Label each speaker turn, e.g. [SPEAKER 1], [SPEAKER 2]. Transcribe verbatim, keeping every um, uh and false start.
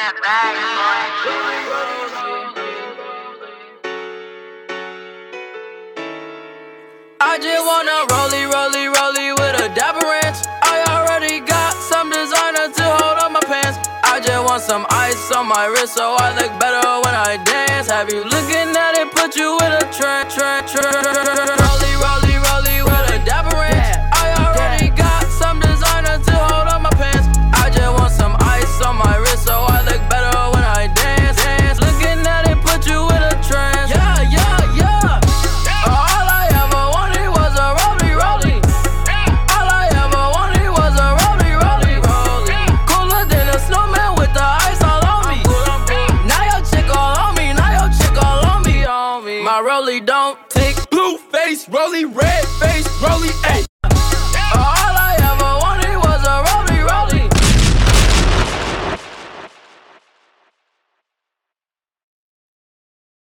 [SPEAKER 1] that bag,
[SPEAKER 2] I just wanna rollie, rollie, rollie with a dapper ranch. I already got some designer to hold up my pants. I just want some ice on my wrist so I look better when I dance. Have you looking at it, put you in a trance, trance, trance. Rollie, rollie, rollie with a dapper ranch. I already got some designer to hold up my pants. I just want some ice on my wrist so I look better when I dance. dance. Looking at it, put you in a trance. Yeah, yeah, yeah. All I ever wanted was a rollie, rollie. All I ever wanted was a rollie, rollie, rollie. Cooler than a snowman with the ice all on me. Now your chick all on me, now your chick all on me, on me. My rollie don't tick.
[SPEAKER 3] Blue face, rollie, red face, rollie, ayy.